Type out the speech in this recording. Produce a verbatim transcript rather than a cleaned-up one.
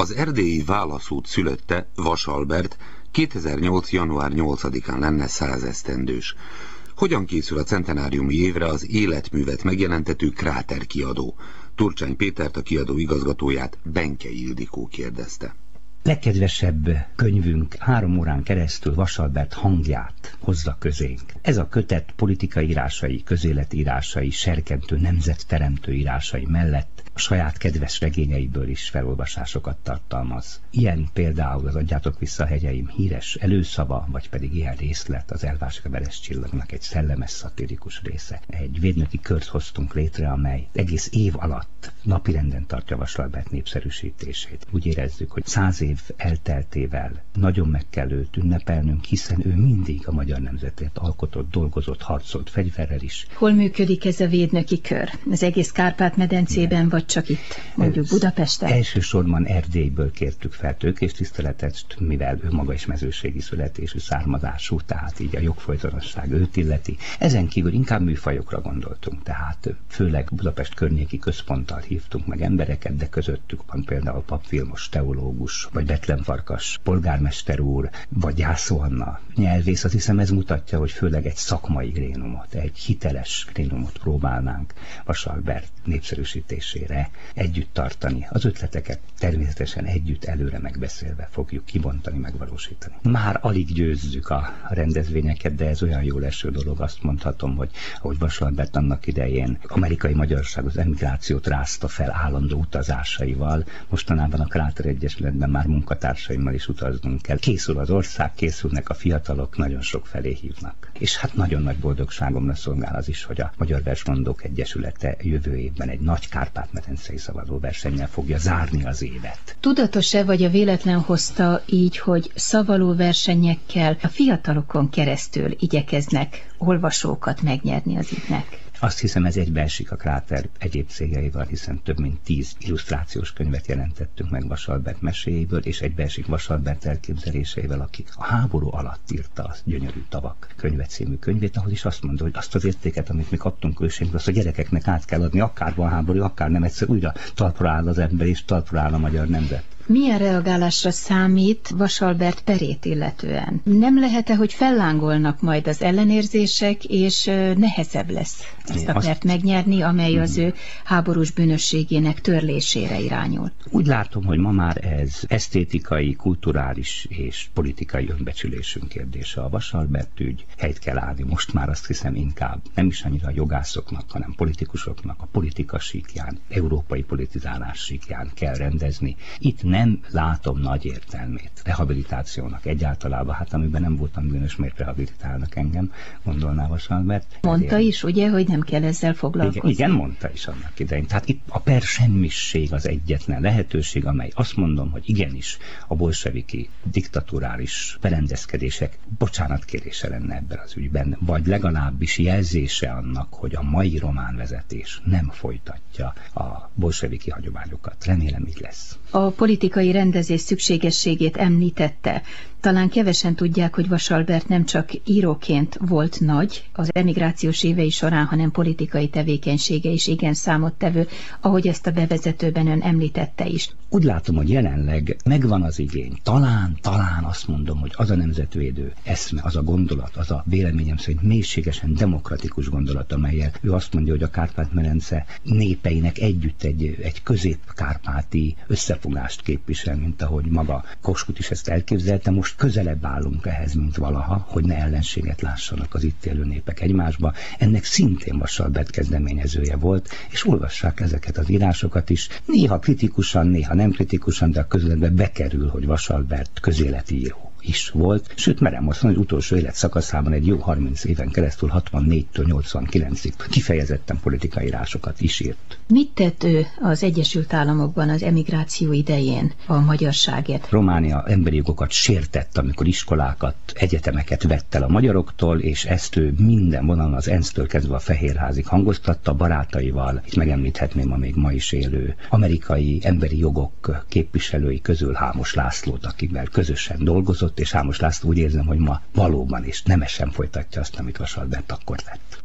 Az erdélyi Válaszút szülötte, Vas Albert, kétezer-nyolc. január nyolcadikán lenne százesztendős. Hogyan készül a centenáriumi évre az életművet megjelentető Kráter kiadó? Turcsány Pétert, a kiadó igazgatóját Benkei Ildikó kérdezte. Legkedvesebb könyvünk három órán keresztül Vas Albert hangját hozza közénk. Ez a kötet politikai írásai, közéleti írásai, serkentő, nemzetteremtő írásai mellett a saját kedves regényeiből is felolvasásokat tartalmaz. Ilyen például az Adjátok vissza hegyeim híres előszava, vagy pedig ilyen részlet az Elvásra veres csillagnak egy szellemes szatirikus része. Egy védnöki kört hoztunk létre, amely egész év alatt napirenden tartja Vas Albert népszerűsítését. Úgy érezzük, hogy száz év elteltével nagyon meg kell őt ünnepelnünk, hiszen ő mindig a magyar nemzetért alkotott, dolgozott, harcolt fegyverrel is. Hol működik ez a védnöki kör? Az egész Kárpát-medencében, vagy csak itt, mondjuk Budapesten? Elsősorban Erdélyből kértük fel tőkés tiszteletet, mivel ő maga is mezőségi születésű, származású, tehát így a jogfolytonosság őt illeti. Ezen kívül inkább műfajokra gondoltunk, tehát főleg Budapest környéki központtal hívtunk meg embereket, de közöttük van például Papp Vilmos teológus, vagy Bethlen Farkas polgármester úr, vagy Jászó Anna nyelvész. Azt hiszem ez mutatja, hogy főleg egy szakmai grénumot, egy hiteles grénumot próbálnánk Vas Albert népszerűsítésére együtt tartani. Az ötleteket természetesen együtt előre megbeszélve fogjuk kibontani, megvalósítani. Már alig győzzük a rendezvényeket, de ez olyan jól eső dolog, azt mondhatom, hogy ahogy Vas Albert annak idején amerikai magyarság az emigrációt rázta fel állandó utazásaival, mostanában a Kráter Egyesületben már munkatársaimmal is utaznunk kell. Készül az ország, készülnek a fiatalok, nagyon sok felé hívnak. És hát nagyon nagy boldogságomra szolgál az is, hogy a Magyar Versmondók Egyesülete jövő évben egy nagy Kárpát-medencei szavazó versennyel fogja zárni az évet. Tudatos-e, vagy a véletlen hozta így, hogy szavaló versenyekkel a fiatalokon keresztül igyekeznek olvasókat megnyerni az évnek? Azt hiszem, ez egybeesik a Kráter egyéb céljaival, hiszen több mint tíz illusztrációs könyvet jelentettünk meg Vas Albert meséjéből, és egybeesik Vas Albert elképzeléseivel, aki a háború alatt írta a Gyönyörű tavak könyvet című könyvét, ahol is azt mondta, hogy azt az értéket, amit mi kaptunk őségről, azt a gyerekeknek át kell adni, akár van háború, akár nem, egyszer újra talpra áll az ember, és talpra áll a magyar nemzet. Milyen reagálásra számít Vas Albert perét illetően? Nem lehet-e, hogy fellángolnak majd az ellenérzések, és nehezebb lesz azt a pert megnyerni, amely az ő háborús bűnösségének törlésére irányul? Úgy látom, hogy ma már ez esztétikai, kulturális és politikai önbecsülésünk kérdése. A Vas Albert ügy helyt kell állni. Most már azt hiszem inkább nem is annyira a jogászoknak, hanem politikusoknak a politika síkján, európai politizálás síkján kell rendezni. Itt nem látom nagy értelmét rehabilitációnak egyáltalában, hát amiben nem voltam bűnös, miért rehabilitálnak engem, gondolná Vas Albert. Mondta ezért... is, ugye, hogy nem kell ezzel foglalkozni. Igen, igen, mondta is annak idején. Tehát itt a per semmisség az egyetlen lehetőség, amely azt mondom, hogy igenis a bolseviki diktatórális berendezkedések bocsánatkérése lenne ebben az ügyben, vagy legalábbis jelzése annak, hogy a mai román vezetés nem folytatja a bolseviki hagyományokat. Remélem így lesz. A politikai rendezés szükségességét említette. Talán kevesen tudják, hogy Vas Albert nem csak íróként volt nagy az emigrációs évei során, hanem politikai tevékenysége is igen számottevő, ahogy ezt a bevezetőben ön említette is. Úgy látom, hogy jelenleg megvan az igény. Talán, talán azt mondom, hogy az a nemzetvédő eszme, az a gondolat, az a véleményem szerint mélységesen demokratikus gondolat, amellyel ő azt mondja, hogy a Kárpát-medence népeinek együtt egy, egy közép-kárpáti összefogást képvisel, mint ahogy maga Kossuth is ezt elképzelte. Most közelebb állunk ehhez, mint valaha, hogy ne ellenséget lássanak az itt élő népek egymásba. Ennek szintén Vas Albert kezdeményezője volt, és olvassák ezeket az írásokat is. Néha kritikusan, néha nem kritikusan, de a közöletbe bekerül, hogy Vas Albert közéleti író is volt, sőt merem azt mondani, hogy utolsó életszakaszában egy jó harminc éven keresztül hatvannégytől nyolcvankilencig kifejezetten politikai írásokat is írt. Mit tett ő az Egyesült Államokban az emigráció idején a magyarságért? Románia emberi jogokat sértett, amikor iskolákat, egyetemeket vett el a magyaroktól, és ezt ő minden vonalon az ENSZ-től kezdve a Fehérházig hangoztatta barátaival. Itt megemlíthetném a még ma is élő amerikai emberi jogok képviselői közül Hámos Lászlót, akivel közösen dolgozott, és Hámos László úgy érzem, hogy ma valóban és nemesen folytatja azt, amit Vas Albert akkor tett.